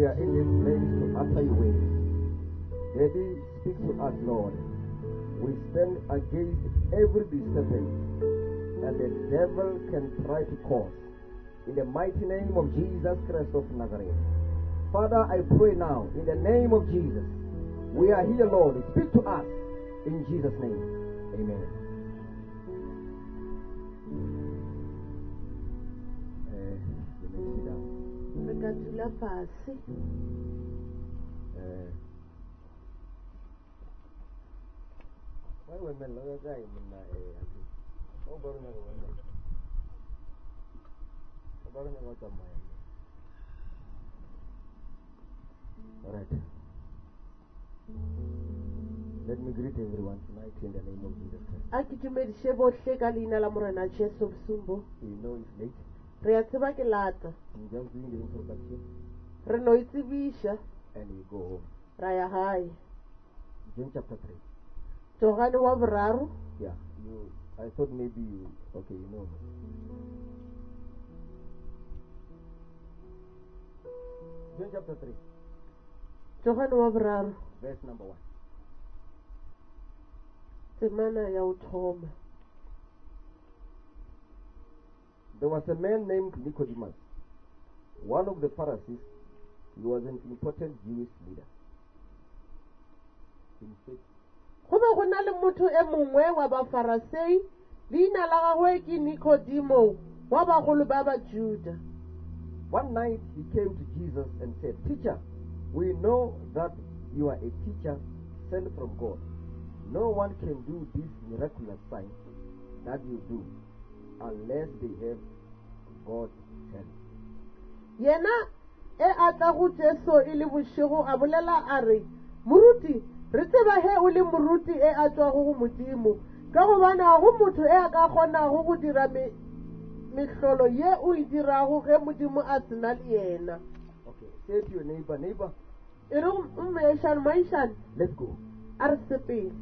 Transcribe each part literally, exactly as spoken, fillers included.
we are in this place to utter your ways. Daddy, speak to us, Lord. We stand against every disturbance and the devil can try to cause. In the mighty name of Jesus Christ of Nazareth. Father, I pray now, in the name of Jesus, we are here, Lord. Speak to us. In Jesus' name. Amen. Uh, let me sit down. Uh, why women love a guy in my oh, but never women. But never got my all right. Let me greet everyone tonight in the name of Jesus Christ. We know it's late. I'm just doing the introduction. And we go home. John chapter three. Yeah, you. I thought maybe you. Okay, you know. John chapter three. Verse number one. There was a man named Nicodemus, one of the Pharisees. He was an important Jewish leader. In faith, go be go na le motho e mongwe wa ba Farisei leina la gagwe ke Nicodemus wa bagolo ba ba Juda. one night he came to Jesus and said, "Teacher, we know that you are a teacher sent from God. No one can do this miraculous sign that you do unless they have God's help." Yena e atla go Jesu e le bošego a bolela a re, "Moruti, re tseba he o le moruti e a tswa go Modimo, ka gobana go motho e a ka kgonago go dira mehlolo ye o e dirago ge Modimo a sena le yena." Okay, say to your neighbor, neighbor. E re mmešane maišane. Let's go. A re sepele.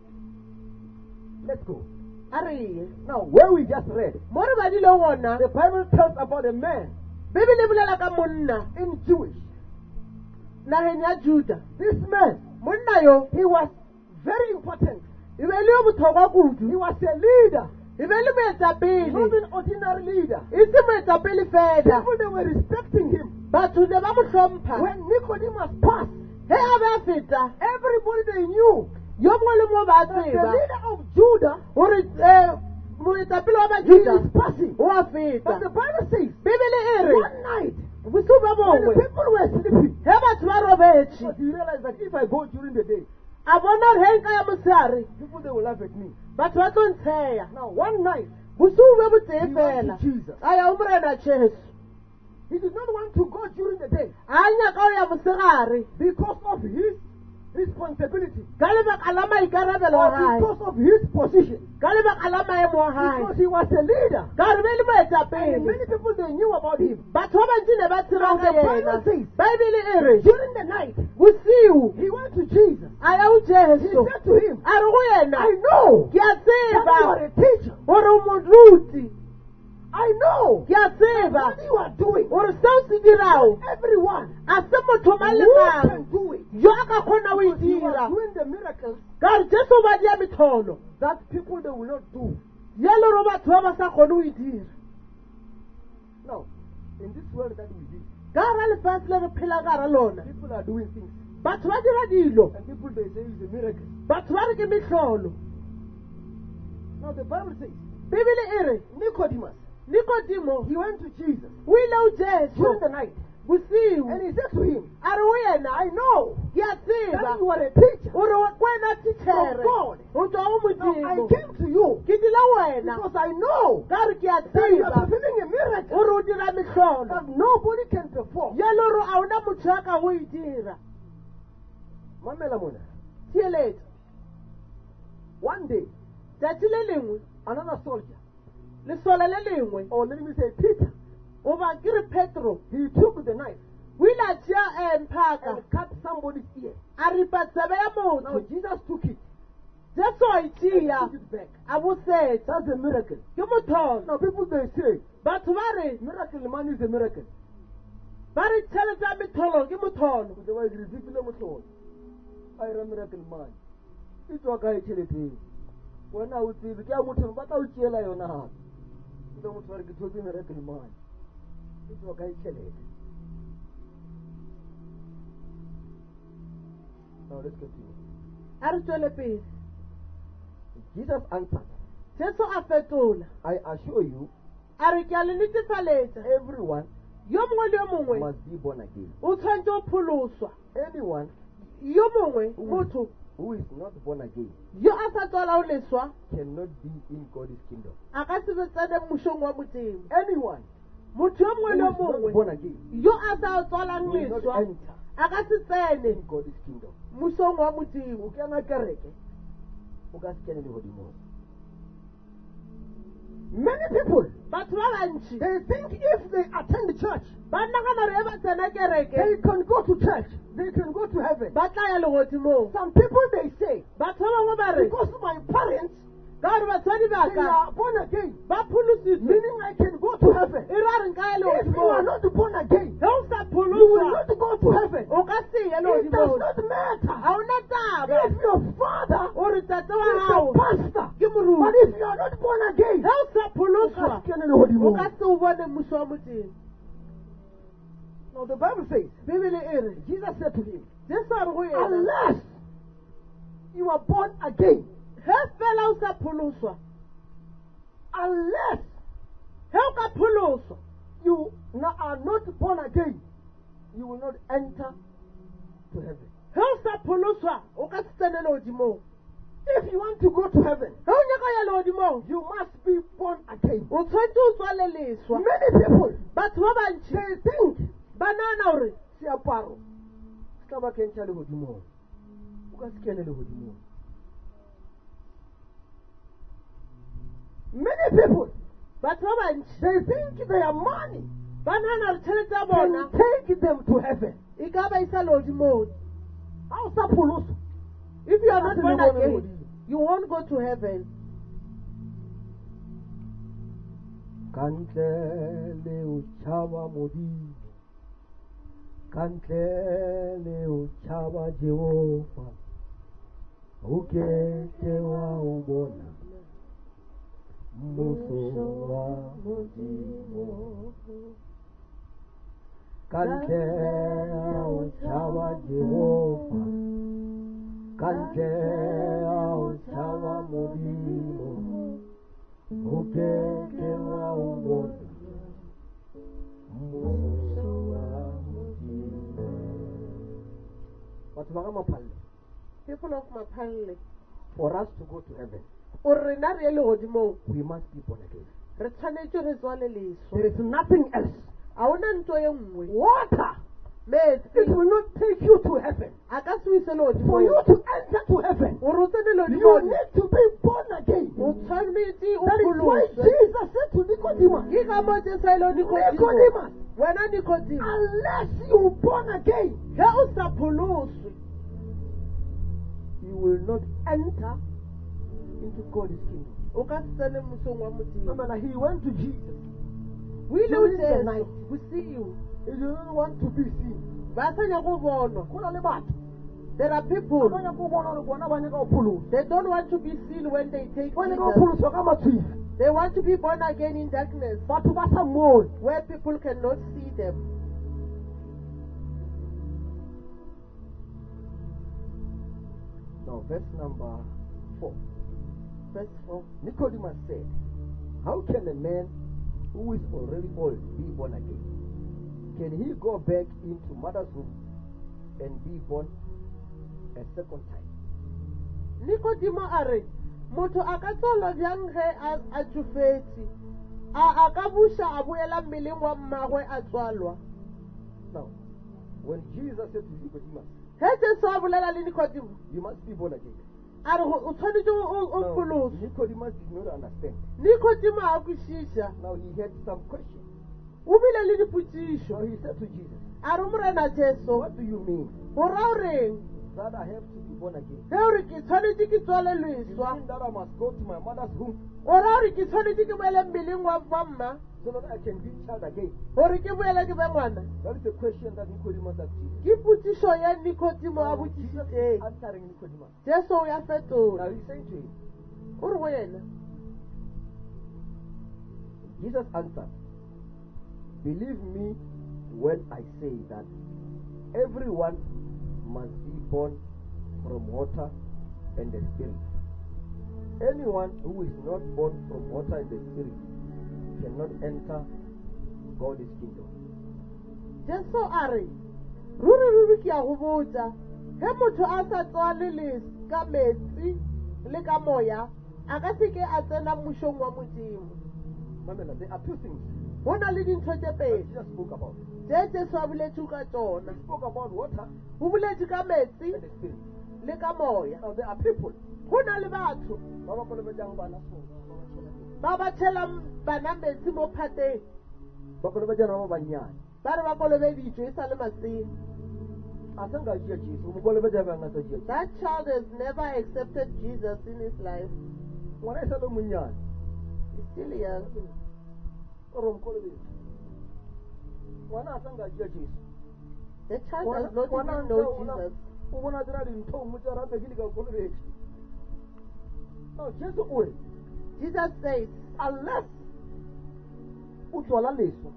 Let's go. A re ye. Now, where we just read, mo re badile gona, the Bible tells about a man Bibele bolela ka monna in Jewish. nageng ya Juda. This man, Monna yo, he was very important. e be le yo botlhokwa kudu. He was a leader, E be le moetapele. not an ordinary leader. E se moetapele fela. People, they were respecting him. Batho ne ba mo hlompha. When Nicodemus passed, He a be a feta, everybody they knew yo mongwe le mongwe ba that the tseba leader of Judah, gore eh, moetapele wa ba he is Juda passing. o a But feta. the Bible says, Bibele e re one night, bosigo ba when the bongwe people were sleeping, he batho ba robetse because you realize that if I go during the day, a bona gore he nka ya mosegare people they will laugh at me. batho ba tlo ntsheya. Now, one night, Bosigo be botee he went fela to Jesus. a ya o morena Jesu. He did not want to go during the day A nyaka o ya mosegare because of his responsibility, ka lebaka la maikarabelo wa or gae, because of his position, ka lebaka la maemo wa because gae, he was a leader. ka gore be le And moetapele. many people, they knew about him. Batho ba bantsi ne ba tseba Now, ka the Bible yena. says, Baebele e re during the night, bosigo he went to Jesus. a ya go He Jesu said to him, a re go yena, I know ke a that you are tseba a teacher. gore o moruti, I know ke a tseba what you are doing. gore seo se dirago Everyone a se motho mang le who mang can do it. yo a ka kgona go e Because he was dira, doing the miracles ka gore Jesu ba dia metholo that people they will not do. ye le gore batho ba ba sa kgone go e dira. Now, in this world that we live, Ka gara lefatshe le re phela ka gara lona, people are doing things. batho ba dira dilo, And people they say it's a miracle. batho ba re ke mehlolo. Now the Bible says, Bibele e re Nicodemus, Nikodimo he went to Jesus o ile o during Jesu the night. bosigo And he said to him, a re o yena, I know ke a that tseba you are a teacher. gore wena titšhere From God. o tswa go Now I Modimo, came to you ke dila wena because I know ka gore ke a that you are tseba performing a miracle gore o dira mehlolo that nobody can perform. ye le gore a ona motho ya ka go e dira. Mamela mona. Theeletša One day, tšatši le lengwe another soldier, lesole le lengwe or let me say Peter, goba ke re Petro he took the knife o ile a tšea emphaka and cut somebody's ear. a ripa tsebe ya Now motho. Jesus took it Jesu a e and tšea put it back. a bosetša That's a miracle. ke motholo. Now people they say, Batho ba re miracle man is a miracle. ba re tšhelete ya metholo ke motholo o tseba ke re fifile motlholo a ira miracle money e tswa kae tšheleteng wena o tsebe ke ya motho ba tla o tšeela yona gape ile motho ba re ke thotse miracle money e tswa kae tšhelete. Now let's continue. a re tswele pele. Jesus answered, Jesu a fetola I assure you, a re ke a le netefaletša everyone yo mongwe le yo mongwe must be born again. o tshwanetse o pholoswa. Anyone Yo mongwe motho who is not born again yo a sa tswala o leswa cannot be in God's kingdom. a ka se be tsene mošong wa modimo. Anyone Motho yo mongwe who le yo is not mongwe born again yo a sa tswalang will not leswa enter a ka se tsene in God's kingdom. mošong wa modimo. O kena kereke, o ka se kene le godimo. Many people, Batho ba bantši they think if they attend church, ba nagana re e ba tsena they kereke can go to church, they can go to heaven. ba tla ya legodimong. Some people, they say, Batho ba bangwe ba re because my parents, ka gore batswadi ba they ka are born again, ba pholositswe meaning I can go to heaven. e re a re nka ya If you are legodimong. not born again, ge o sa you will pholoswa not go to heaven. o ka se ye It does legodimong. not matter ga o na taba if your father o re tate wa is a gago pastor, ke but moruti. if you are not born again, ge o sa o ka pholoswa se kene le o godimo. ka se o bone moso wa modimo. Now the Bible says, bibele e re Jesus said to him, jesu a re go yena unless you are born again, ge fela o sa pholoswa unless ge o ka pholoswa you na- are not born again, you will not enter to heaven. ge o sa pholoswa o ka se tsene legodimong. If you want to go to heaven, ge o nyaka ya legodimong you must be born again. o tshwanetse o tswale leswa. Many people, Batho ba bantši they think, ba nagana gore seaparo se tla ba kentsha legodimong, o ka se kene legodimong. Many people, batho ba bantši they think their money ba nagana gore tšhelete ya bona can take them to heaven. e ka ba isa legodimong. Ha o sa pholoso, If you are not Ka se born le bone again, legodimo. you won't go to heaven. Kantle le o tšhaba modimo, kantle le o tšhaba Jehova, o ke ke wa o bona mmuso wa modimo. Kantle o tšhaba Jehova, kantle o tšhaba modimo, o ke ke wa o bona mmuso wa modimo. Batho ba ga maphalle, People of Mapalle, for us to go to heaven, o re na re ye legodimong we must be born again. re tshwanetse re tswale leswa. There is nothing else. ga o na ntho ye nngwe. Water, metsi it will not take you to heaven. a ka se o ise For you legodimong. to enter to heaven, o re o tsene you legodimong need to be born again. o tshwanetse o That is why pholoswe. Jesus said to Nicodemus, ke ka mo jesu a ile Nikodimo. Nicodemus, wena Nikodimo unless you born again, ge o sa pholoswe you will not enter into God's kingdom. o ka se tsene mosong wa modimo. Remember, he went to Jesus. o ile o During the jesu night. bosiu He didn't want to be seen. ba sa nyako bonwa. Go na le batho, There are people ba nyaka go bona gore bona ba nyaka go pholosa. they don't want to be seen when they take Ba nyaka go Jesus. pholoswa ka matshwifo. They want to be born again in darkness Batho ba sa mmone. where people cannot see them. Now, verse number four. Verse four. Nicodemus said, how can a man who is already old be born again? Can he go back into mother's womb and be born a second time? Nikodimo a re motho a ka tswalwa bjang ge a a tsofetse a a ka buša a boela mmeleng wa mmagwe a tswalwa. Now, when Jesus said to Nicodemus, ge jesu a bolela le Nikodimo you must be born again. a re go- o tshwanetse o- o o Now, pholoswe. Nicodemus did not understand. Nikodimo a kwešiša Now, he had some questions. o bile le So dipotšišo he said to Jesus, a re morena jesu what do you mean? o ra o reng that I have to be born again. ge gore ke tshwanetse ke tswale You leswa mean that I must go to my mother's womb o ra gore ke tshwanetse ke boele mmeleng wa wa mma so that I can be child again? gore ke boele ke be ngwana That is the question that Nicodemus asked Jesus. ke potsišo ya nikodimo a Now, Jesus botsisitseng is answering Nicodemus. jesu o ya Now fetola he's saying to him, o re go yena Jesus answered, believe me when I say that everyone must be born from water and the Spirit. Anyone who is not born from water and the Spirit cannot enter God's kingdom. jesu a re ruri ruri ke a go botsa ge motho a sa tswale le ka metsi le ka moya a ka se ke a tsena mmušong wa modimo Mamela, there are two things go na le dintho tse that pedi Jesus spoke about. tse jesu a boletse ka tsona He spoke about water go boletse ka metsi and the Spirit. le ka moya Now there are people go na le batho ba ba kolobetsang bana so, ba ba tshelang bana metsi mo phateng ba kolobetsana ba banyane. ba re ba kolobeditšwe e sa le masea A se nka tšea Jesu, mo kolobetsa bjang a sa tšea Jesu. that child has never accepted jesus in his life Ngwana e sa le monnyane. he's still young O re o nkolobetse. Ngwana a se nka tšea Jesu. the child Ngwana- does not ngwana even a know ntse o bona- jesus o bona dira dintho ngwe tša rata ke di ka kolobetse. No, Jesu o re, jesus says unless o tswala leswa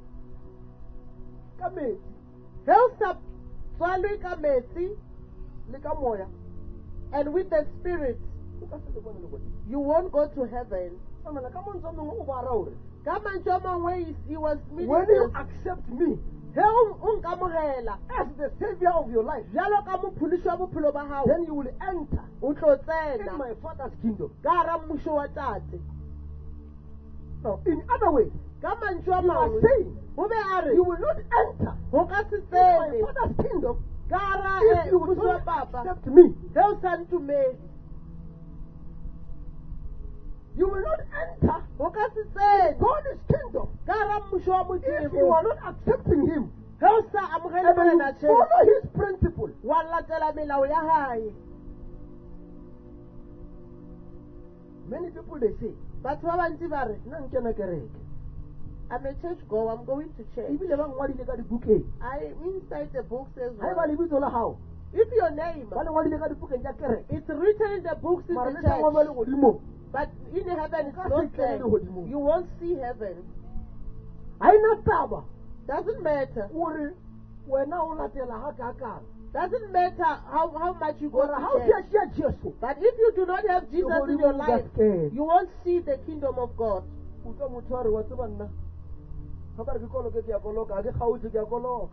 ka metsi ge o sa tswalwe ka metsi le ka moya and with the spirit o ka se le bone le godimo. you won't go to heaven Mamela, ka mantswe a mangwe o ba ra ore, ka mantswe a mangwe he- he was meaning when you this. accept me ge o o nkamogela as the savior of your life, bjalo ka mophološi wa bophelo ba gago then you will enter o tlo in tsena my father's kingdom. ka gara mmušo wa tate Now, in other ways, ka mantswe a you are mangwe saying o be a re you will not enter go ka se in my tsene father's kingdom ka gara if you mmušo will wa not papa accept me. ge o sa ntumele You will not enter go ka se tsene God's kingdom ka gara mmušo wa if you are modimo not accepting him ge o sa amogele and morena you follow tšhela his principle. wa latela melao ya gae Many people they say, batho ba bantsi ba re nna nkena kereke. I'm a church goer, I'm going to church. Ebile ba ngwadile ka dibukeng. I inside the book says Ha eba what? lebitso la hao, If your name ba le ngwadile ka dibukeng tša kereke. it's written in the books in Mara the le sa ngolwe le church, godimo. but in heaven it's Ka not se kene there. le godimo. You won't see heaven. Ha ena taba Doesn't matter. gore wena o latela ha kakang. Doesn't matter how, how much you go Gore ha to o church. tšea Jesu, But if you do not have Jesus in your life, kene. you won't see the kingdom of God. O tla motho a re wa tseba nna. Ha ba re ke koloke ke a koloka, ha ke kgaotse ke a koloka.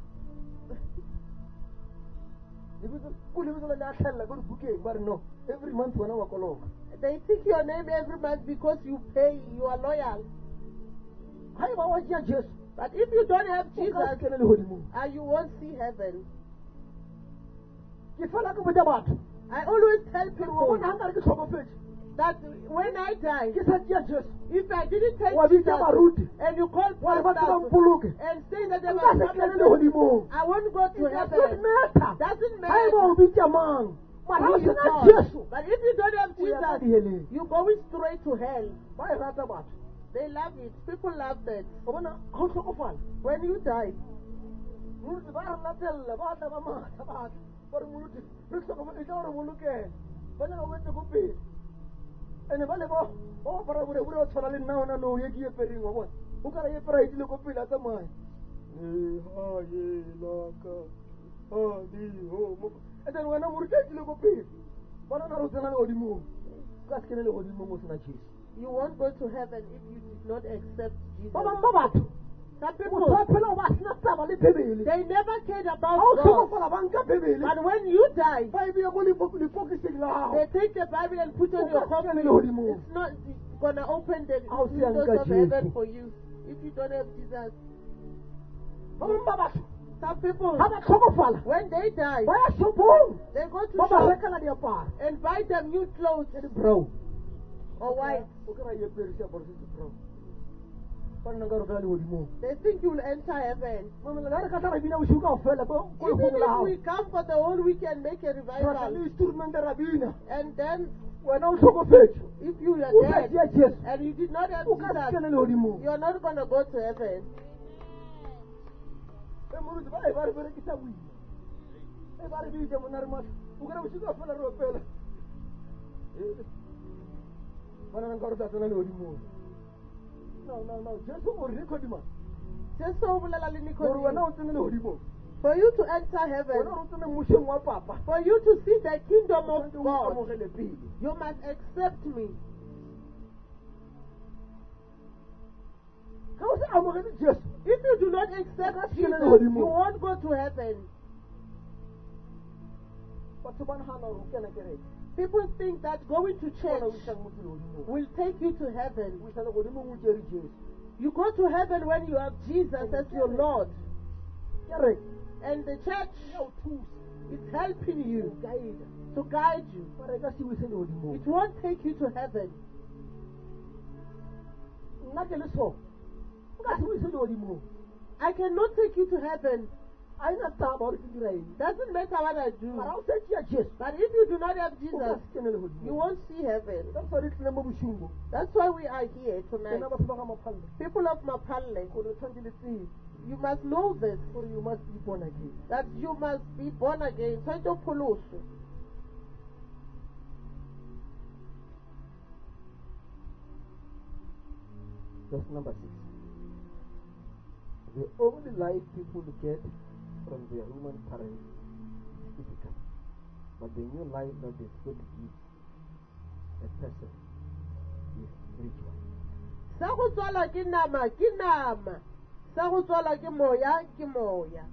Lebitso- ko lebitso le le a hlahella ko dibukeng, ba re no, every month wena wa koloka. They take your name every month because you pay, you are loyal. Ha eba wa tšea Jesu, But if you don't have o ka se Jesus, kene le godimong. uh, you won't see heaven. Ke fela ke botša batho. I always tell Ke re wa people bona ha nkare ke tlhokofetse. that when I die, Ke sa tšea Jesu. if I didn't take Wa bitša Jesus baruti. and you call Wa re ba tse ba pastors mpoloke. and say that they O must ka se come kene and le save me, godimong. I won't go to It does not heaven. matter. Doesn't Ha eba o matter bitša mang. Mara ha who o you sena call. Jesu, But if you don't have o ya ka Jesus, diheleng. you're going straight to hell. Ba e rata batho. They love it. People love that. O bona ha o hlokofala. When you die, Moruti ba re latella, ba tla ba matha batho. Ba re moruti, re hlokofala, e tla re bolokela. Ba nyaka o etse ko pele. Ene ba le ba ba apara borebore ba tshwana le nna ona nou ye ke epereng wa bona. O ka re epera e tlile ko pele a tsamaya. Eh, ha ye la ka. Ha di ho mo. And then wena moruti a tlile ko pele. Bona na re o tsena le godimong. O ka se kene le godimong o sena Jesu. you won't go to heaven if you did not accept Jesus. Ba bang ba batho. Some Motho wa people, phela o ba sena taba le Bebele. they never cared Ha about o God. hlokofala ba nka Bebele. But when you die, Ba e beya ko lepo- lepokising la hao. they take the Bible and put it on O your ka se coffin. kene le godimong. It's not going to open the How se windows yanka of heaven Jesu. for you if you don't have Jesus. Ba bang ba batho. Some people, Ha ba hlokofala. when they die, Ba ya shopong. they go to Ba ba shop rekela diaparo. and buy them new clothes Brown. or white. O ka ra e apere seaparo se se brown. ba nna ka re ka legodimong They think you will enter heaven. mamela ga re ka tla ra bina bosigo kao fela ko ko Even legong la if gago we come for the whole weekend, make a ra tla revival, le instrumente ra bina and then wena o tlhokofetse if you are o ka dead tia jesu and you did not have o ka se Jesus, kene legodimong you are not going to go to heaven. e moruti ba e ba re berekisa boima e ba re bitse mona re matlha o kry bosigo a fela re opela bana nka re tla tsena legodimong no no no jesu o re Nicodemus Just so bolela le gore wena Nicodemus. o tsene legodimong For you to enter wena heaven, re o tsene mošeng wa papa for you to see the kingdom of o God, amogele pele you must accept me. ga o se amogele jesu If you do not accept That's Jesus, gonna you be more. won't go to heaven. batho ba nagana gore o kena kereke People think that going to bona o church isang motho legodimong will take you to heaven. o isa legodimong o tsere jesu You go to heaven when you have Jesus as your Lord. kereke And the church ya o thusa is helping o you guide to guide you. mara e ka se o ise legodimong It won't take you to heaven. nna ke le so o ka se o ise legodimong I cannot take you to heaven. a ena taba gore ke dira eng Doesn't matter what I do. mara o se tšea jesu But if you do not have o ka Jesus, se kene legodimong you won't see heaven. ka fa re tlile mo bosing bo That's why we are here tonight. tsena batho ba ga maphalle People of Mapalle, gore tshwanetse le tsebe you must know this, gore you must be born again that you must be born again. Tshwanetse o pholoswe. verse number six the only life people get from their human parents is physical but the new life that is going to give a person is spiritual Sa go tswala ke nama ke nama. Sa go tswala ke moya ke moya.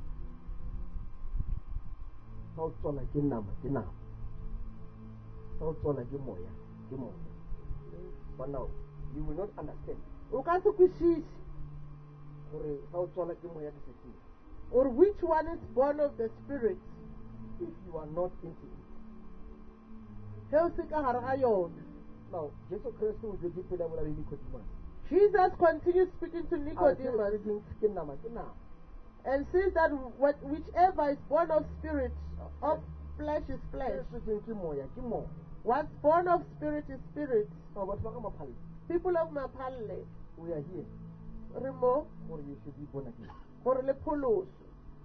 fa o tswala ke nama ke nama fa o tswala ke moya ke moya but now you will not understand O ka se kwešiše gore fa o tswala ke moya ke sefeng or which one is born of the Spirit. if you are not into it Ge o se ka gare ga yona. now jesu kriste o jetse pele a bola le Nicodemus Jesus continues speaking to a re Nicodemus se ding ke nama ke nama and says that what, whichever is born of spirit, of flesh is flesh. se ding ke moya ke moya What's born of spirit is spirit. now batho ba ga maphalle People of Mapalle, we are here re mo gore you should be born again gore le pholoswe.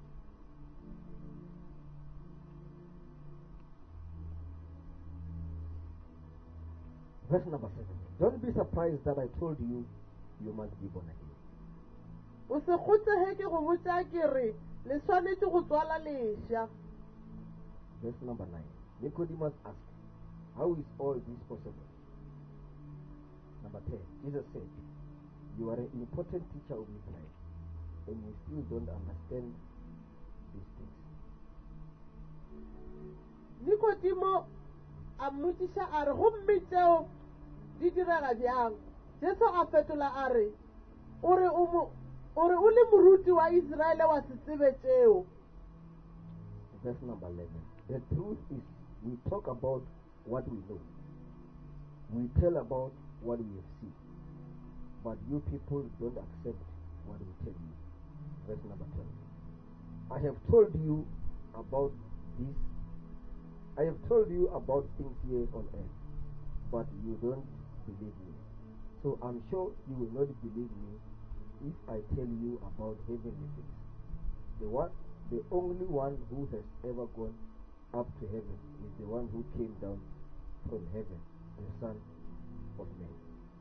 verse number seven don't be surprised that I told you you must be born again O se kgotsege ke go botsa ke re le tshwanetse go tswala lešha. verse number nine Nicodemus asked how is all this possible number ten Jesus said you are an important teacher of Israel and you still don't understand these things Nikodimo a mmotsiša a re gomme tseo di direga bjang. Jesu a fetola a re o re o mo- o re o le moruti wa Israele wa se tsebe tseo. verse number eleven the truth is we talk about what we know we tell about what we have seen but you people don't accept what we tell you verse number twelve I have told you about this I have told you about things here on earth but you don't believe me so I'm sure you will not believe me if I tell you about heavenly things the one the only one who has ever gone up to heaven is the one who came down from heaven the Son of Man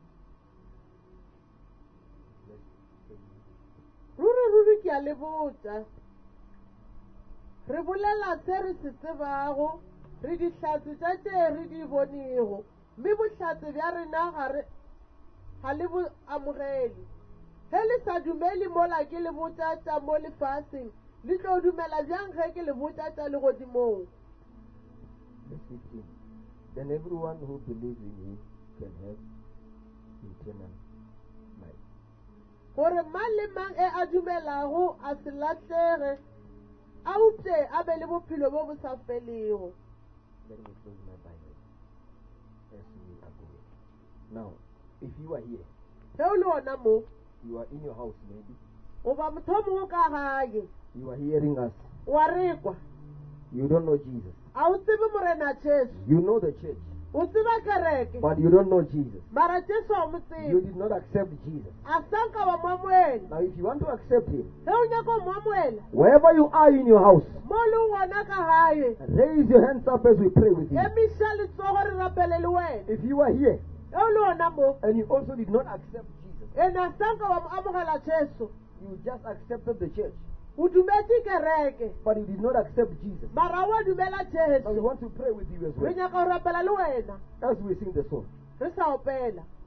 Ruri ruri ke a le botsa. Re bolela se re se tsebago, re dihlatse tša tše re di bonego, mme bohlatse bja rena ga re ga le bo amogele. Ge le sa dumele mola ke le botsa tša mo lefaseng, le tlo dumela bjang ge ke le botsa tša legodimong. verse fifteen then everyone who believes in him can have eternal life Gore mang le mang e a dumelago a se latlege, a upše a be le bophelo bo bo sa felego. let me close my Bible as we are going now if you are here Ge o le ona mo, You are in your house, maybe. o ba motho o mongwe ka gae You are hearing us. wa rekwa You don't know Jesus. a o tsebe morena jesu You know the church, o tseba kereke but you don't know Jesus. mara jesu a mo You tsebe did not accept Jesus. a sanka wa mo amoela Now, if you want to accept Him, ge o nyaka o mo amoela wherever you are in your house, mo o leng gona ka gae raise your hands up as we pray with you. emiša letsogo re rapele le wena If you are here ge o le ona mo and you also did not accept Jesus, ene a sanka wa mo amogela jesu you just accepted the church, o dumetse kereke but you did not accept Jesus. mara wa dumela Now, we jesu want to pray with you as re well nyaka go rapela le wena as we sing the song. re sa opela